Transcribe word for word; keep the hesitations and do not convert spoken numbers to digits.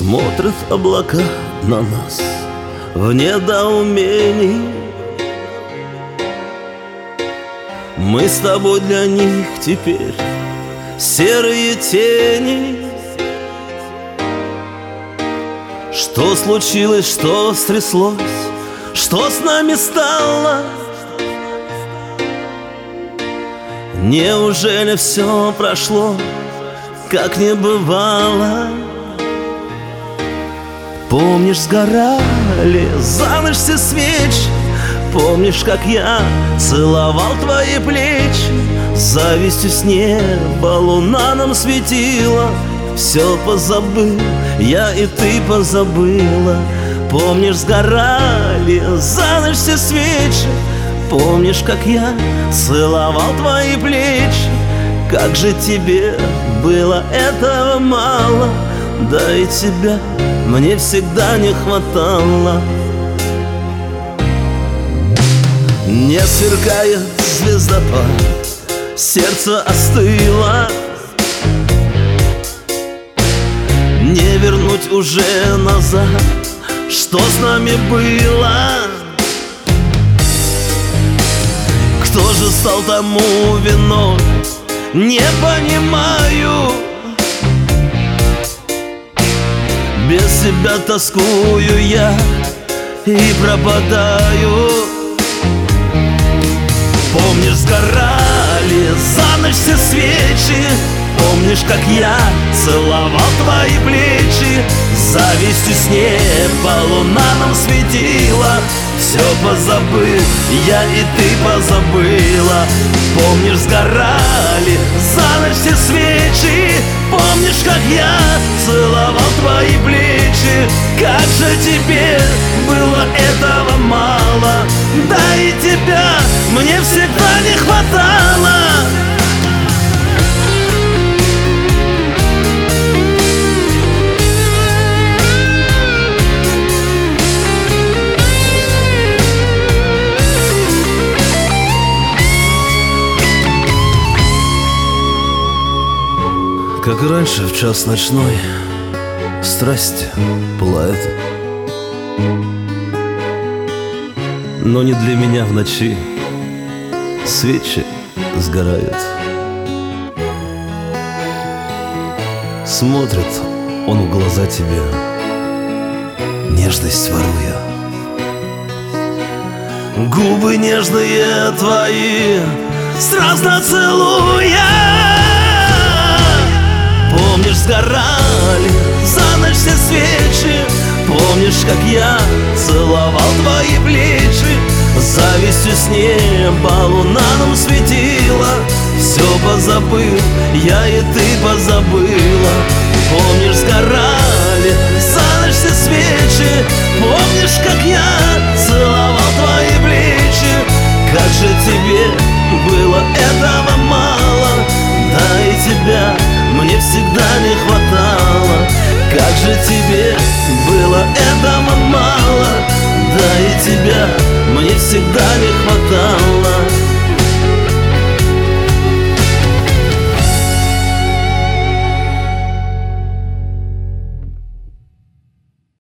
Смотрят облака на нас в недоумении. Мы с тобой для них теперь серые тени. Что случилось, что стряслось, что с нами стало? Неужели все прошло, как не бывало? Помнишь, сгорали за ночь все свечи? Помнишь, как я целовал твои плечи? Завистью с неба луна нам светила. Все позабыл, я и ты позабыла. Помнишь, сгорали за ночь все свечи? Помнишь, как я целовал твои плечи? Как же тебе было этого мало? Да и тебя мне всегда не хватало. Не сверкает звездопад, сердце остыло. Не вернуть уже назад, что с нами было. Кто же стал тому виной, не понимаю. Без себя тоскую я и пропадаю. Помнишь, сгорали за ночь все свечи? Помнишь, как я целовал твои плечи? Завистью с неба луна нам светила. Все позабыл, я и ты позабыла. Помнишь, сгорали за ночь все свечи? Помнишь, как я целовал твои плечи? Как же тебе было этого мало? Да и тебя мне всегда не хватало. Как и раньше, в час ночной страсть пылает, но не для меня в ночи свечи сгорают. Смотрит он в глаза тебе, нежность воруя. Губы нежные твои страстно целуя. Помнишь, сгорали за ночь все свечи? Помнишь, как я целовал твои плечи? Завистью с неба луна нам светила. Все позабыл, я и ты позабыла. Помнишь, сгорали за ночь все свечи? Помнишь, как я